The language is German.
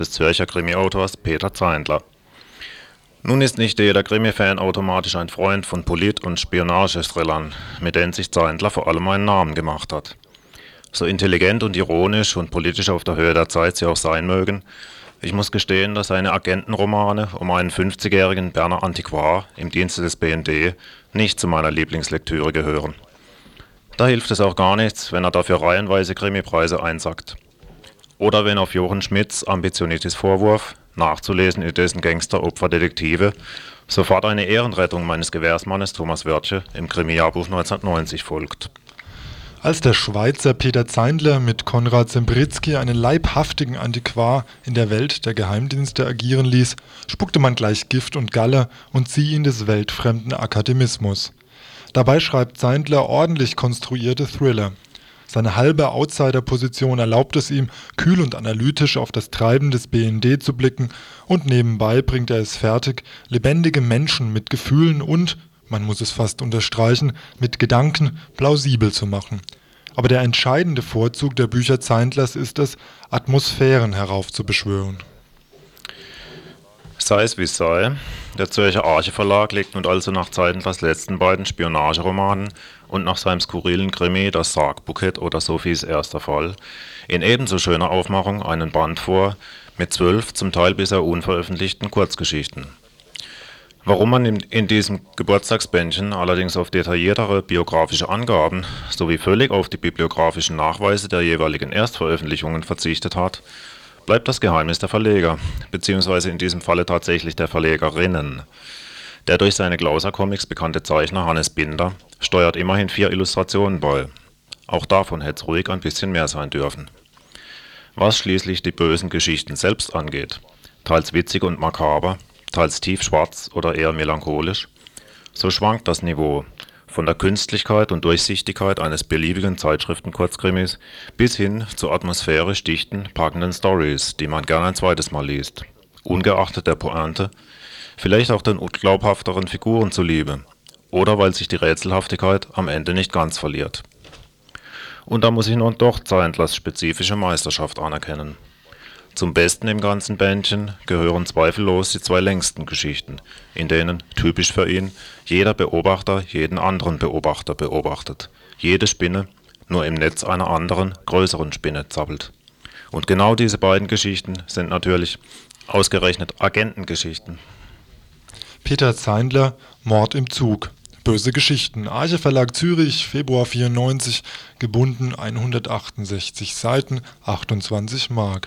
des Zürcher Krimi-Autors Peter Zeindler. Nun ist nicht jeder Krimi-Fan automatisch ein Freund von Polit- und Spionagethrillern, mit denen sich Zeindler vor allem einen Namen gemacht hat. So intelligent und ironisch und politisch auf der Höhe der Zeit sie auch sein mögen, ich muss gestehen, dass seine Agentenromane um einen 50-jährigen Berner Antiquar im Dienste des BND nicht zu meiner Lieblingslektüre gehören. Da hilft es auch gar nichts, wenn er dafür reihenweise Krimipreise einsackt. Oder wenn auf Jochen Schmidts Ambitionitis-Vorwurf, nachzulesen in dessen Gangster-Opfer-Detektive, sofort eine Ehrenrettung meines Gewährsmannes Thomas Wörtsche im Krimi-Jahrbuch 1990 folgt. Als der Schweizer Peter Zeindler mit Konrad Sembritzky einen leibhaftigen Antiquar in der Welt der Geheimdienste agieren ließ, spuckte man gleich Gift und Galle und zieh ihn des weltfremden Akademismus. Dabei schreibt Zeindler ordentlich konstruierte Thriller. Seine halbe Outsider-Position erlaubt es ihm, kühl und analytisch auf das Treiben des BND zu blicken, und nebenbei bringt er es fertig, lebendige Menschen mit Gefühlen und, man muss es fast unterstreichen, mit Gedanken plausibel zu machen. Aber der entscheidende Vorzug der Bücher Zeindlers ist es, Atmosphären heraufzubeschwören. Sei es wie es sei, der Zürcher Arche Verlag legt nun also nach Zeindlers letzten beiden Spionageromanen und nach seinem skurrilen Krimi Das Sargbukett oder Sophies erster Fall in ebenso schöner Aufmachung einen Band vor mit 12 zum Teil bisher unveröffentlichten Kurzgeschichten. Warum man in diesem Geburtstagsbändchen allerdings auf detailliertere biografische Angaben sowie völlig auf die bibliografischen Nachweise der jeweiligen Erstveröffentlichungen verzichtet hat, bleibt das Geheimnis der Verleger, beziehungsweise in diesem Falle tatsächlich der Verlegerinnen. Der durch seine Glauser-Comics bekannte Zeichner Hannes Binder steuert immerhin 4 Illustrationen bei. Auch davon hätte es ruhig ein bisschen mehr sein dürfen. Was schließlich die bösen Geschichten selbst angeht, teils witzig und makaber, teils tiefschwarz oder eher melancholisch, so schwankt das Niveau von der Künstlichkeit und Durchsichtigkeit eines beliebigen Zeitschriften-Kurzkrimis bis hin zu atmosphärisch dichten, packenden Stories, die man gern ein zweites Mal liest, ungeachtet der Pointe, vielleicht auch den glaubhafteren Figuren zuliebe oder weil sich die Rätselhaftigkeit am Ende nicht ganz verliert. Und da muss ich nun doch Zeindlers spezifische Meisterschaft anerkennen. Zum Besten im ganzen Bändchen gehören zweifellos die 2 längsten Geschichten, in denen, typisch für ihn, jeder Beobachter jeden anderen Beobachter beobachtet, jede Spinne nur im Netz einer anderen, größeren Spinne zappelt. Und genau diese beiden Geschichten sind natürlich ausgerechnet Agentengeschichten. Peter Zeindler, Mord im Zug. Böse Geschichten. Arche Verlag Zürich, Februar 94, gebunden 168 Seiten, 28 Mark.